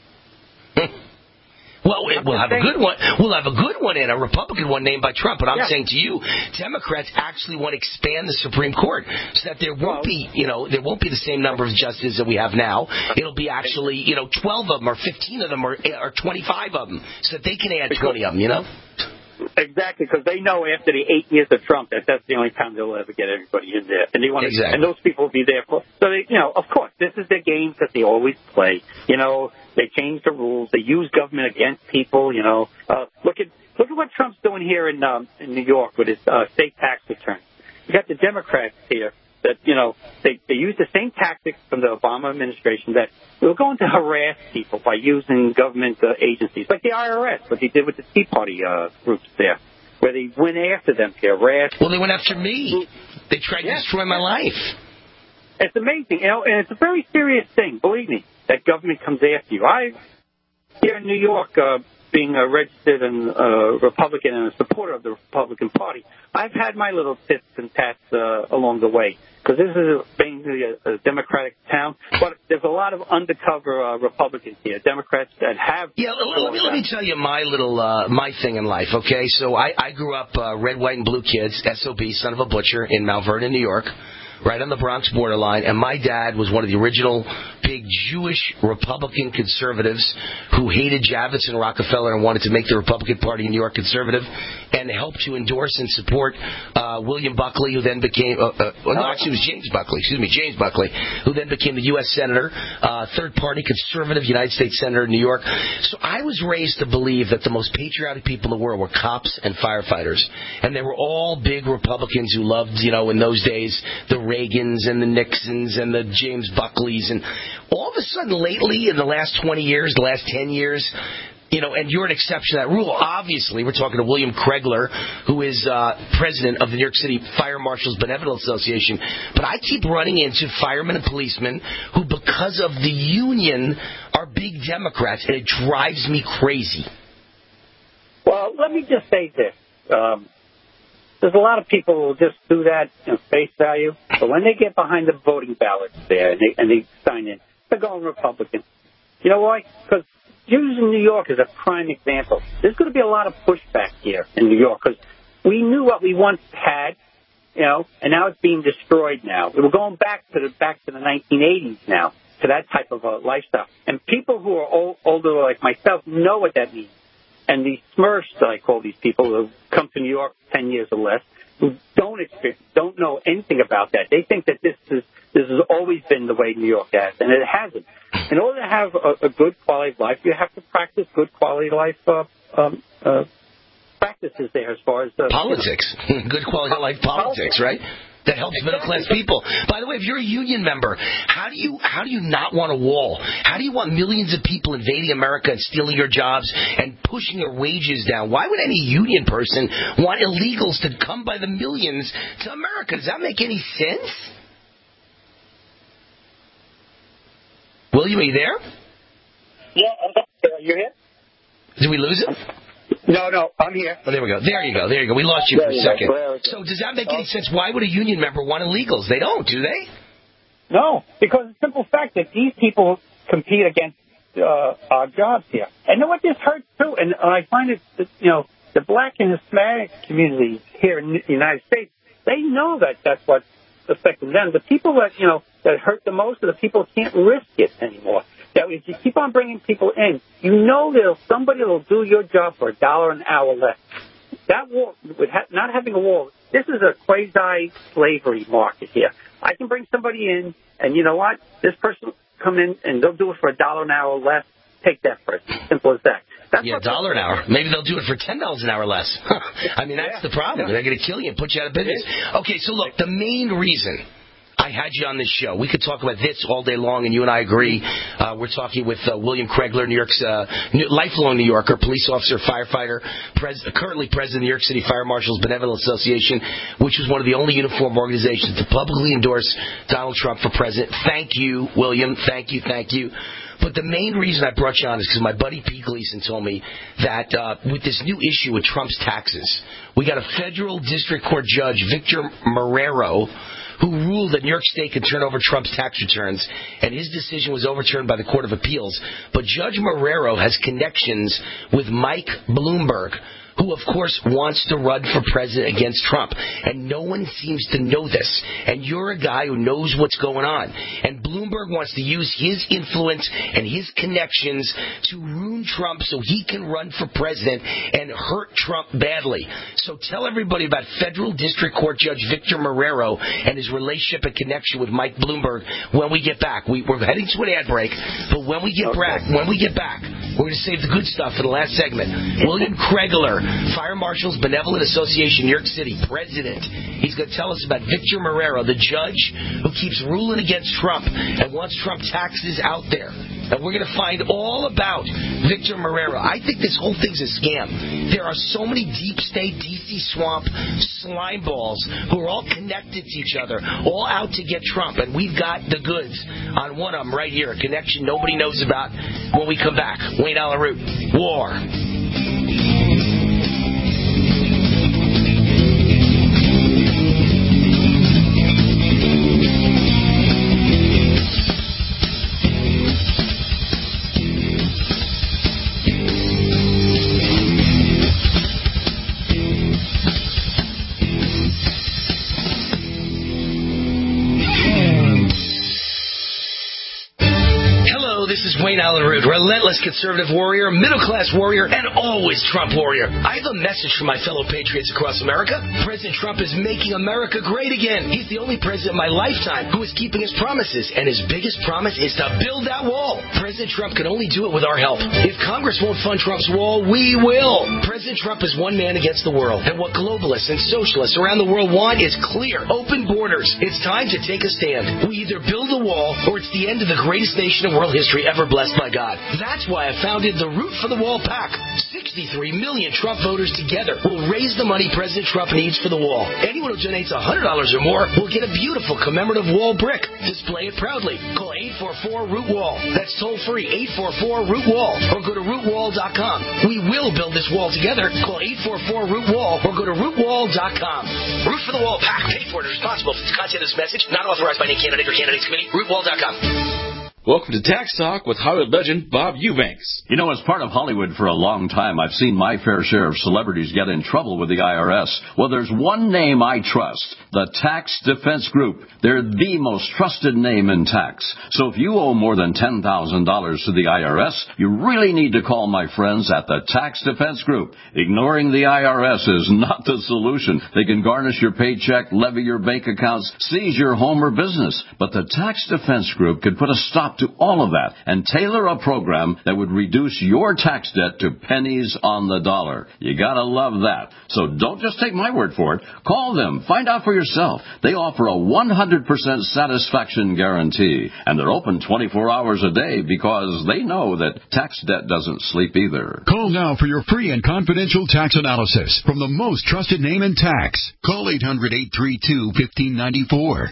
Well, we'll have a good one. We'll have a good one in, a Republican one named by Trump. But I'm saying to you, Democrats actually want to expand the Supreme Court so that there won't be, there won't be the same number of justices that we have now. It'll be actually, 12 of them or 15 of them or 25 of them, so that they can add 20 of them. Exactly, because they know after the 8 years of Trump that's the only time they'll ever get everybody in there, and they want to, and those people will be there for. So they, of course, this is the games that they always play. They change the rules. They use government against people. Look at what Trump's doing here in New York with his state tax return. You got the Democrats here that they use the same tactics from the Obama administration that we were going to harass people by using government agencies like the IRS, what they did with the Tea Party groups there, where they went after them to harass. Well, they went after me. They tried to destroy my life. It's amazing, and it's a very serious thing. Believe me, that government comes after you. Here in New York, being a registered and Republican and a supporter of the Republican Party, I've had my little tits and tats along the way. Because this is basically a Democratic town, but there's a lot of undercover Republicans here, Democrats that have. Yeah, let me tell you my little my thing in life. Okay, so I grew up red, white, and blue kids, SOB, son of a butcher, in Mount Vernon, New York, right on the Bronx borderline. And my dad was one of the original big Jewish Republican conservatives who hated Javits and Rockefeller and wanted to make the Republican Party in New York conservative, and helped to endorse and support William Buckley, who then became, actually it was James Buckley, who then became the U.S. Senator, third party conservative United States Senator in New York. So I was raised to believe that the most patriotic people in the world were cops and firefighters. And they were all big Republicans who loved, in those days, the Reagans and the Nixons and the James Buckleys. And all of a sudden lately, in the last 20 years, the last 10 years, and you're an exception to that rule. Obviously, we're talking to William Kregler, who is president of the New York City Fire Marshals Benevolent Association. But I keep running into firemen and policemen who, because of the union, are big Democrats, and it drives me crazy. Well, let me just say this. There's a lot of people who will just do that in face value, but when they get behind the voting ballots there and they sign in, they're going Republican. You know why? Because using New York as a prime example, there's going to be a lot of pushback here in New York because we knew what we once had, and now it's being destroyed now. We're going back to the 1980s now, to that type of a lifestyle. And people who are older like myself know what that means. And these Smurfs, I call these people, who come to New York 10 years or less, who don't know anything about that. They think that this has always been the way New York has, and it hasn't. In order to have a good quality of life, you have to practice good quality of life practices there as far as politics. Good quality of life politics, right? That helps middle-class people. By the way, if you're a union member, how do you not want a wall? How do you want millions of people invading America and stealing your jobs and pushing your wages down? Why would any union person want illegals to come by the millions to America? Does that make any sense? William, are you there? Yeah, you here? Did we lose him? No, I'm here. Oh, there we go. There you go. We lost you for a second. So does that make any sense? Why would a union member want illegals? They don't, do they? No, because the simple fact that these people compete against our jobs here. And you know what? This hurts, too. And I find it, the black and Hispanic communities here in the United States, they know that that's what's affecting them. The people that hurt the most are the people who can't risk it anymore. That if you keep on bringing people in, somebody will do your job for $1 an hour less. That war, not having a war, this is a quasi-slavery market here. I can bring somebody in, and you know what? This person will come in, and they'll do it for $1 an hour less. Take that person. Simple as that. That's $1 an hour. Maybe they'll do it for $10 an hour less. I mean, that's the problem. They're going to kill you and put you out of business. Okay, so look, the main reason I had you on this show. We could talk about this all day long, and you and I agree. We're talking with William Kregler, New York's lifelong New Yorker, police officer, firefighter, currently president of the New York City Fire Marshals Benevolent Association, which was one of the only uniform organizations to publicly endorse Donald Trump for president. Thank you, William. Thank you. But the main reason I brought you on is because my buddy Pete Gleason told me that with this new issue with Trump's taxes, we got a federal district court judge, Victor Marrero, who ruled that New York State could turn over Trump's tax returns, and his decision was overturned by the Court of Appeals. But Judge Marrero has connections with Mike Bloomberg, who, of course, wants to run for president against Trump. And no one seems to know this. And you're a guy who knows what's going on. And Bloomberg wants to use his influence and his connections to ruin Trump so he can run for president and hurt Trump badly. So tell everybody about Federal District Court Judge Victor Marrero and his relationship and connection with Mike Bloomberg when we get back. We're heading to an ad break, but when we get back, we're going to save the good stuff for the last segment. William Kregler, Fire Marshals Benevolent Association, New York City, president. He's going to tell us about Victor Marrero, the judge who keeps ruling against Trump and wants Trump taxes out there. And we're going to find all about Victor Marrero. I think this whole thing's a scam. There are so many deep state, DC swamp slime balls who are all connected to each other, all out to get Trump. And we've got the goods on one of them right here, a connection nobody knows about when we come back. Wayne Allyn Root, War. Wayne Allyn Root, relentless conservative warrior, middle-class warrior, and always Trump warrior. I have a message for my fellow patriots across America. President Trump is making America great again. He's the only president in my lifetime who is keeping his promises, and his biggest promise is to build that wall. President Trump can only do it with our help. If Congress won't fund Trump's wall, we will. President Trump is one man against the world, and what globalists and socialists around the world want is clear, open borders. It's time to take a stand. We either build a wall, or it's the end of the greatest nation in world history ever blessed by God. That's why I founded the Root for the Wall PAC. 63 million Trump voters together will raise the money President Trump needs for the wall. Anyone who donates $100 or more will get a beautiful commemorative wall brick. Display it proudly. Call 844-ROOT-WALL. That's toll free, 844-ROOT-WALL, or go to rootwall.com. We will build this wall together. Call 844-ROOT-WALL or go to rootwall.com. Root for the Wall PAC. Paid for and responsible for the content of this message. Not authorized by any candidate or candidates committee. Rootwall.com. Welcome to Tax Talk with Hollywood legend Bob Eubanks. You know, as part of Hollywood for a long time, I've seen my fair share of celebrities get in trouble with the IRS. Well, there's one name I trust, the Tax Defense Group. They're the most trusted name in tax. So if you owe more than $10,000 to the IRS, you really need to call my friends at the Tax Defense Group. Ignoring the IRS is not the solution. They can garnish your paycheck, levy your bank accounts, seize your home or business. But the Tax Defense Group could put a stop to all of that and tailor a program that would reduce your tax debt to pennies on the dollar. You gotta love that. So don't just take my word for it. Call them. Find out for yourself. They offer a 100% satisfaction guarantee, and they're open 24 hours a day because they know that tax debt doesn't sleep either. Call now for your free and confidential tax analysis from the most trusted name in tax. Call 800-832-1594.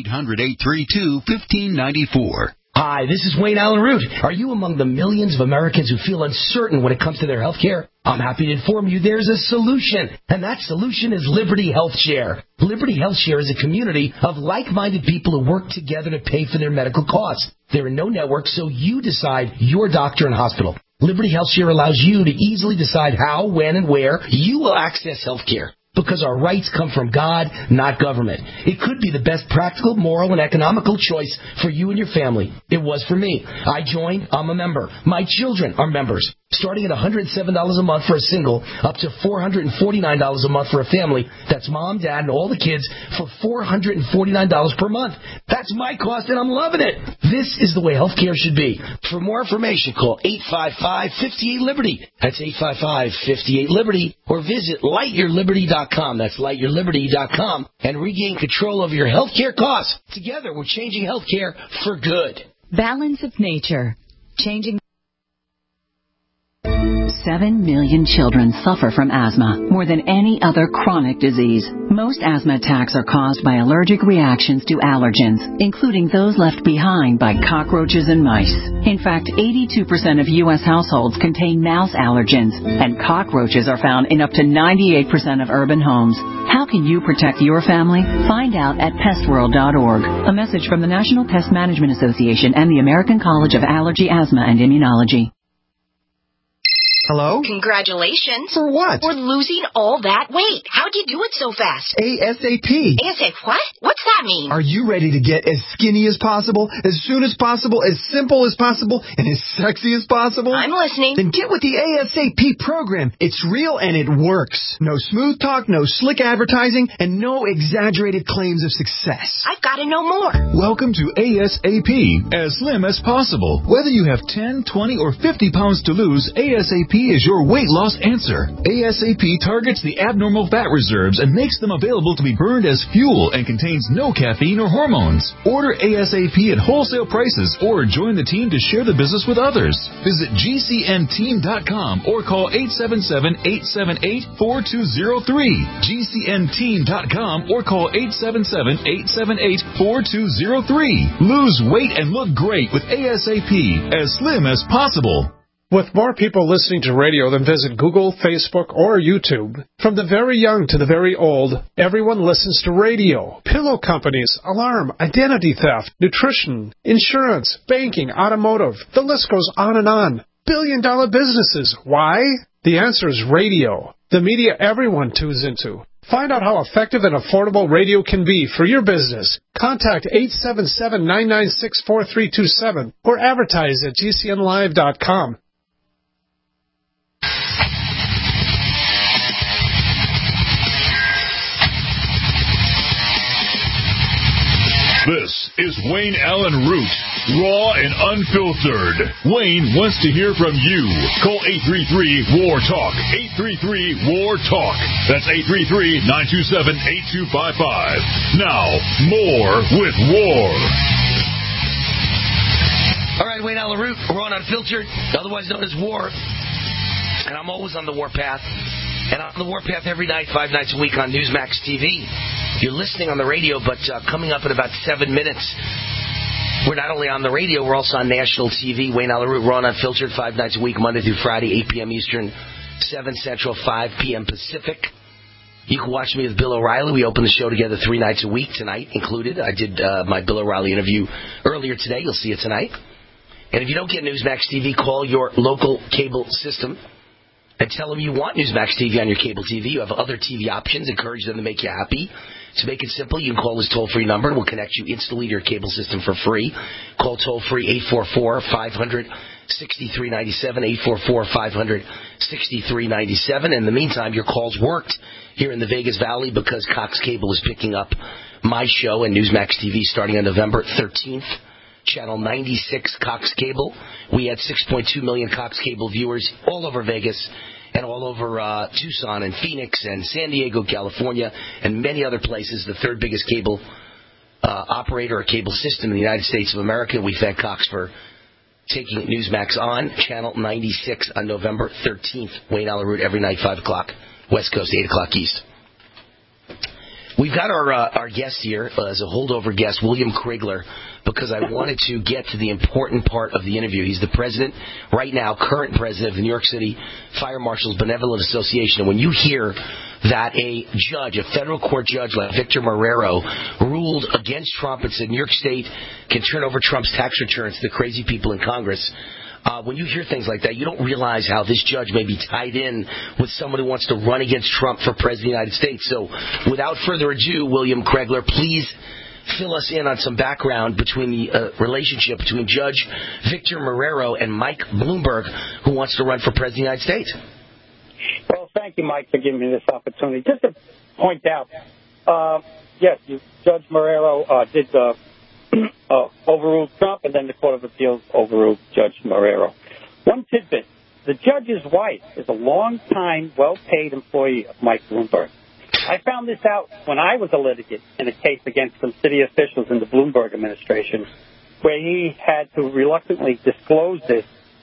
800-832-1594. Hi, this is Wayne Allyn Root. Are you among the millions of Americans who feel uncertain when it comes to their health care? I'm happy to inform you there's a solution, and that solution is Liberty Health Share. Liberty Health Share is a community of like-minded people who work together to pay for their medical costs. There are no networks, so you decide your doctor and hospital. Liberty Health Share allows you to easily decide how, when, and where you will access health care. Because our rights come from God, not government. It could be the best practical, moral, and economical choice for you and your family. It was for me. I joined. I'm a member. My children are members. Starting at $107 a month for a single, up to $449 a month for a family. That's mom, dad, and all the kids for $449 per month. That's my cost, and I'm loving it. This is the way healthcare should be. For more information, call 855-58-LIBERTY. That's 855-58-LIBERTY. Or visit lightyourliberty.com. That's lightyourliberty.com. And regain control over your healthcare costs. Together, we're changing healthcare for good. Balance of nature. Changing. 7 million children suffer from asthma, more than any other chronic disease. Most asthma attacks are caused by allergic reactions to allergens, including those left behind by cockroaches and mice. In fact, 82% of U.S. households contain mouse allergens, and cockroaches are found in up to 98% of urban homes. How can you protect your family? Find out at pestworld.org. A message from the National Pest Management Association and the American College of Allergy, Asthma, and Immunology. Hello? Congratulations. For what? For losing all that weight. How'd you do it so fast? ASAP. ASAP what? What's that mean? Are you ready to get as skinny as possible, as soon as possible, as simple as possible, and as sexy as possible? I'm listening. Then get with the ASAP program. It's real and it works. No smooth talk, no slick advertising, and no exaggerated claims of success. I've got to know more. Welcome to ASAP, as slim as possible. Whether you have 10, 20, or 50 pounds to lose, ASAP is your weight loss answer. ASAP targets the abnormal fat reserves and makes them available to be burned as fuel and contains no caffeine or hormones. Order ASAP at wholesale prices or join the team to share the business with others. Visit GCNteam.com or call 877-878-4203. GCNteam.com or call 877-878-4203. Lose weight and look great with ASAP, as slim as possible. With more people listening to radio than visit Google, Facebook, or YouTube, from the very young to the very old, everyone listens to radio. Pillow companies, alarm, identity theft, nutrition, insurance, banking, automotive. The list goes on and on. Billion-dollar businesses. Why? The answer is radio. The media everyone tunes into. Find out how effective and affordable radio can be for your business. Contact 877-996-4327 or advertise at GCNlive.com. This is Wayne Allen Root, raw and unfiltered. Wayne wants to hear from you. Call 833-WAR-TALK. 833-WAR-TALK. That's 833-927-8255. Now, more with War. All right, Wayne Allen Root, raw and unfiltered, otherwise known as War. And I'm always on the warpath. And I'm on the warpath every night, 5 nights a week on Newsmax TV. You're listening on the radio, but coming up in about 7 minutes, we're not only on the radio, we're also on national TV. Wayne Allen Root, raw and unfiltered, 5 nights a week, Monday through Friday, 8 p.m. Eastern, 7 Central, 5 p.m. Pacific. You can watch me with Bill O'Reilly. We open the show together 3 nights a week, tonight included. I did my Bill O'Reilly interview earlier today. You'll see it tonight. And if you don't get Newsmax TV, call your local cable system and tell them you want Newsmax TV on your cable TV. You have other TV options. Encourage them to make you happy. To make it simple, you can call this toll-free number, and we'll connect you instantly to your cable system for free. Call toll-free 844-500-6397, 844-500-6397. In the meantime, your calls worked here in the Vegas Valley because Cox Cable is picking up my show and Newsmax TV starting on November 13th. Channel 96 Cox Cable. We had 6.2 million Cox Cable viewers all over Vegas and all over Tucson and Phoenix and San Diego, California, and many other places. The third biggest cable operator or cable system in the United States of America. We thank Cox for taking Newsmax on. Channel 96 on November 13th. Wayne Allen Root every night, 5 o'clock. West Coast, 8 o'clock East. We've got our guest here as a holdover guest, William Krigler, because I wanted to get to the important part of the interview. He's the president right now, current president of the New York City Fire Marshals Benevolent Association. And when you hear that a judge, a federal court judge like Victor Marrero, ruled against Trump and said New York State can turn over Trump's tax returns to the crazy people in Congress, when you hear things like that, you don't realize how this judge may be tied in with someone who wants to run against Trump for president of the United States. So without further ado, William Krigler, please fill us in on some background between the relationship between Judge Victor Marrero and Mike Bloomberg, who wants to run for president of the United States. Well, thank you, Mike, for giving me this opportunity. Just to point out, yes, Judge Marrero did overruled Trump, and then the Court of Appeals overruled Judge Marrero. One tidbit. The judge's wife is a long-time, well-paid employee of Mike Bloomberg. I found this out when I was a litigant in a case against some city officials in the Bloomberg administration, where he had to reluctantly disclose this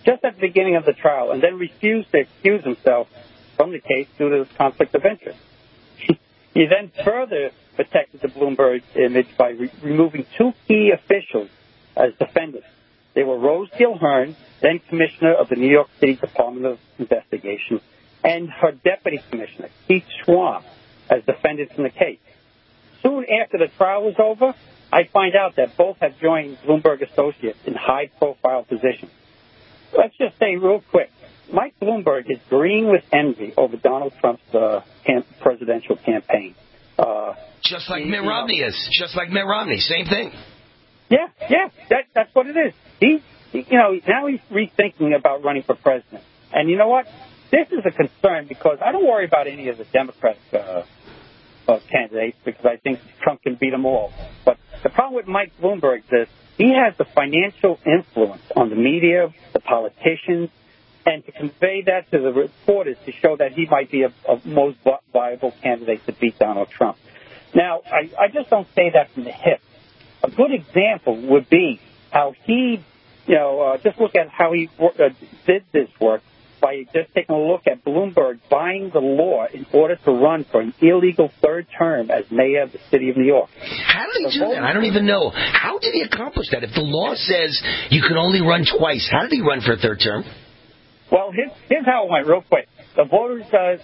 just at the beginning of the trial, and then refused to excuse himself from the case due to his conflict of interest. He then further protected the Bloomberg image by removing two key officials as defendants. They were Rose Gilhern, then Commissioner of the New York City Department of Investigation, and her Deputy Commissioner, Keith Schwab, as defendants in the case. Soon after the trial was over, I find out that both have joined Bloomberg Associates in high-profile positions. Let's just say real quick, Mike Bloomberg is green with envy over Donald Trump's presidential campaign. Just like Mitt Romney is. Just like Mitt Romney. Same thing. Yeah, that's what it is. Now he's rethinking about running for president. And you know what? This is a concern because I don't worry about any of the Democratic candidates because I think Trump can beat them all. But the problem with Mike Bloomberg is he has the financial influence on the media, the politicians, and to convey that to the reporters to show that he might be a most viable candidate to beat Donald Trump. Now, I just don't say that from the hip. A good example would be how he, just look at how he did this work by just taking a look at Bloomberg buying the law in order to run for an illegal third term as mayor of the city of New York. How did he do that? I don't even know. How did he accomplish that? If the law says you can only run twice, how did he run for a third term? Well, here's how it went real quick. The voters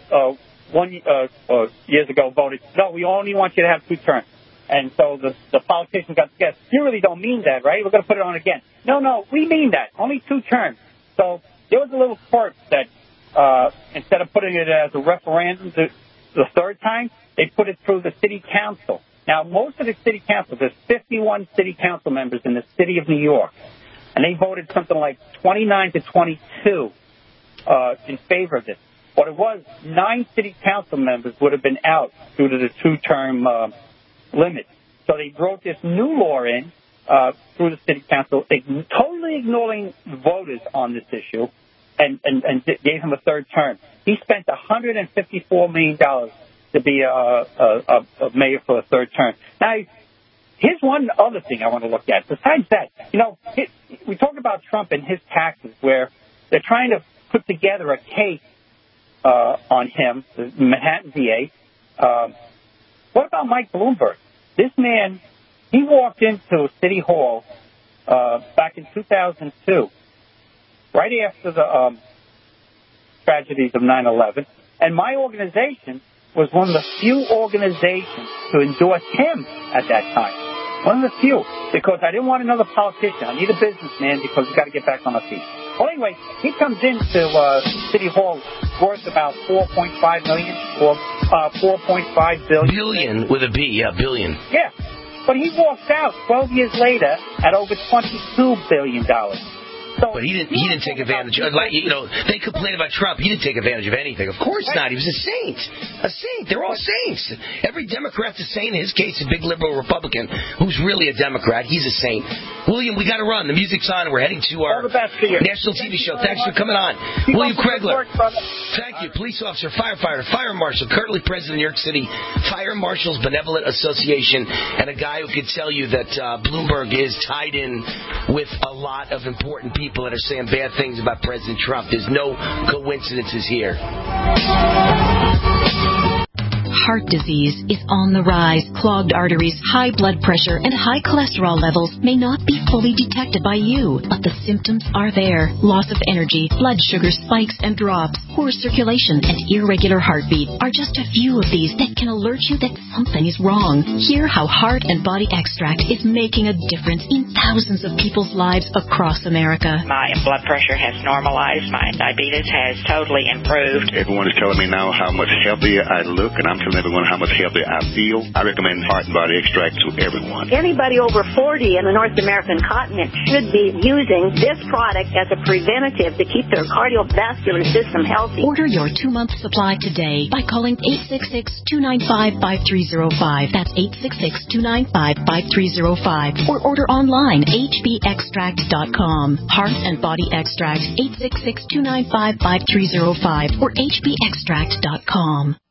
years ago voted, no, we only want you to have two terms. And so the politicians got together. You really don't mean that, right? We're going to put it on again. No, we mean that. Only two terms. So there was a little quirk that instead of putting it as a referendum the third time, they put it through the city council. Now, most of the city council, there's 51 city council members in the city of New York, and they voted something like 29 to 22 in favor of this. What it was, 9 city council members would have been out due to the two-term limit. So they wrote this new law in through the city council, totally ignoring voters on this issue, and gave him a third term. He spent $154 million to be a mayor for a third term. Now, here's one other thing I want to look at. Besides that, we talk about Trump and his taxes, where they're trying to put together a case on him, the Manhattan VA. What about Mike Bloomberg? This man, he walked into City Hall back in 2002, right after the tragedies of 9/11, and my organization was one of the few organizations to endorse him at that time. One of the few, because I didn't want another politician. I need a businessman because we've got to get back on our feet. Well, anyway, he comes into City Hall worth about $4.5 million or $4.5 billion. Billion with a B, yeah, billion. Yeah, but he walks out 12 years later at over $22 billion. So, but he didn't take advantage of, they complain about Trump. He didn't take advantage of anything. Of course not. He was a saint. A saint. They're all saints. Every Democrat's a saint. In his case, a big liberal Republican who's really a Democrat. He's a saint. William, we got to run. The music's on. We're heading to our national TV show. Thanks for coming on. William Kregler. Thank you. Police officer, firefighter, fire marshal, currently president of New York City Fire Marshals Benevolent Association, and a guy who could tell you that Bloomberg is tied in with a lot of important people that are saying bad things about President Trump. There's no coincidences here. Heart disease is on the rise. Clogged arteries, high blood pressure, and high cholesterol levels may not be fully detected by you, but the symptoms are there. Loss of energy, blood sugar spikes and drops, poor circulation, and irregular heartbeat are just a few of these that can alert you that something is wrong. Hear how Heart and Body Extract is making a difference in thousands of people's lives across America. My blood pressure has normalized. My diabetes has totally improved. Everyone is telling me now how much healthier I look, and I'm telling everyone how much healthier I feel. I recommend Heart and Body Extract to everyone. Anybody over 40 in the North American continent should be using this product as a preventative to keep their cardiovascular system healthy. Order your 2-month supply today by calling 866-295-5305. That's 866-295-5305. Or order online, hbextract.com. Heart and Body Extract, 866-295-5305 or hbextract.com.